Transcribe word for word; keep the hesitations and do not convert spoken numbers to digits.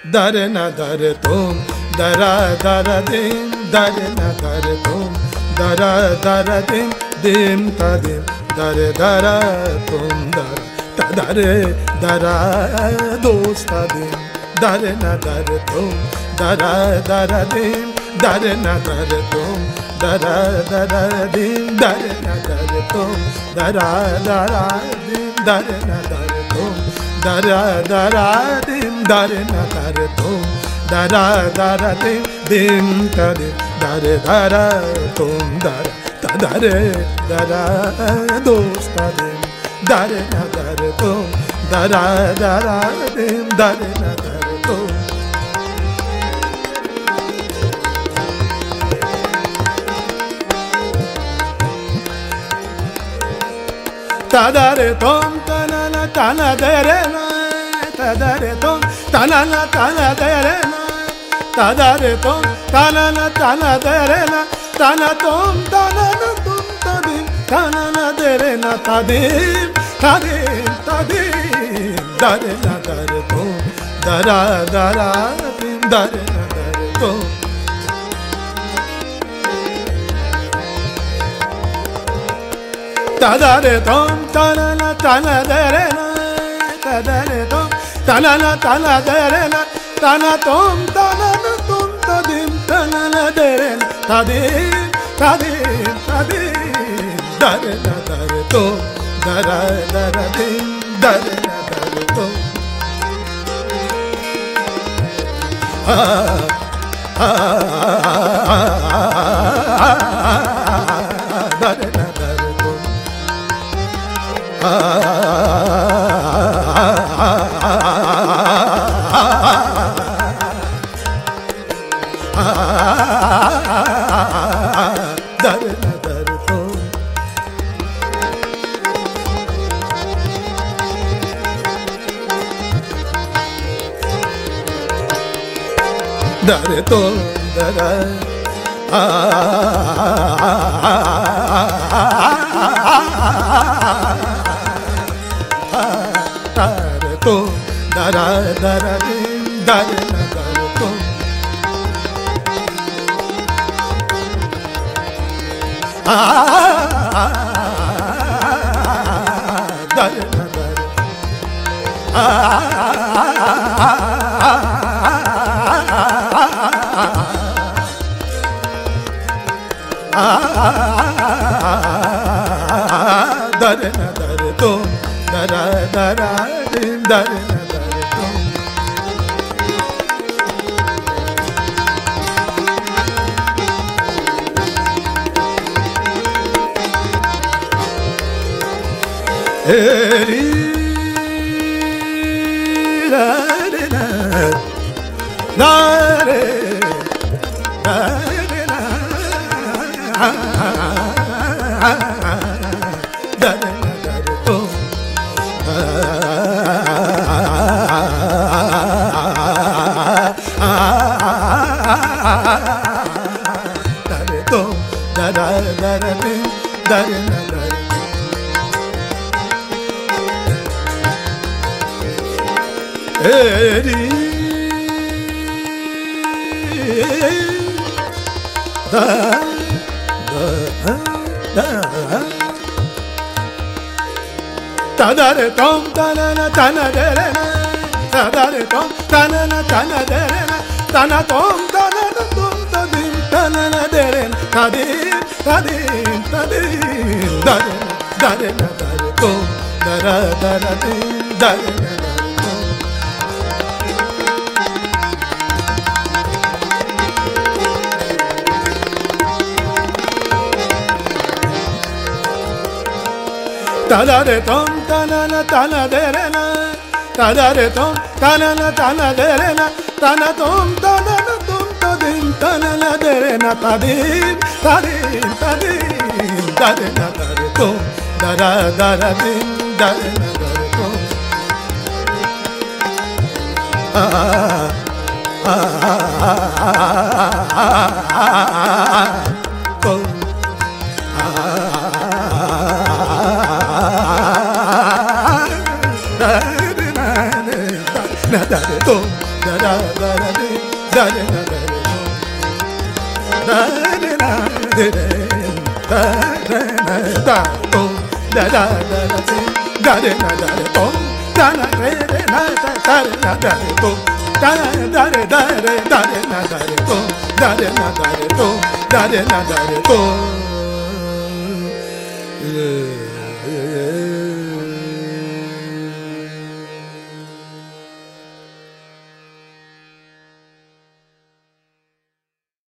dare na dare tum, dara dara dim, dare na dare tum, dara dara dim, dim ta dim, dare dara tum, dara ta dare dara dosta dim, dare na dare tum, dara dara dim, dare na dare tum, dara dara dim, dare na dare tum, dara dara dim, dare na dare tum, dara dara dim, dare na dare tum, dara dara dim, dim ta dim, dare dara tum, dara ta dare dara dosta dim, dare na dare tum, dara dara dim, dare na dare tum. Tadare tom tanana tana dere na, tadare tom tanana tana dere na, tadare tom tanana tana dere na, tana tom tanana tom tadim, tanana dere na tadim, tadim tadim, dare na dare tom, dara dara dim, dare na dare tom. Tadare tom tanana tana dere na, tadare tom tanana tana dere na, tana tom tanana tom tadim, tanana dere na tadim, tadim tadim, dare na dare tom, dara dara dim, dare na dare tom. Ah ah ah, dare na dare tom. Ah, dare na dare tom, dare tom, dara dare tom, dara dara dim, dare na dare tom. Dare na dare, dare na dare tom, dara dara dim, dare na dare tom. Eri dare na dare dare na dare na dare tom, dare tom, dara dara dim, dare na dare. Eri da da da tadare tom tanana tana dere na, tadare tom tanana tana dere na, tana tom tanana tom tadim, tanana dere na tadim, tadim tadim, dare dare na dare tom, dara dara dim, dare na dare tom. Tadare tom tanana tana dere na, tadare tom tanana tana dere na, tana tom tanana tom tadim, tanana dere na tadim, tadim tadim, dare na dare tom, dara dara dim, dare na dare tom. Ah ah ah ah tom. Dare tom, dara dara de dare na dare dare na dare dare na da tom dara dara de dare na dare tom dana re re na dare na dare tom dare dare dare dare na dare tom dare na dare tom dare na dare tom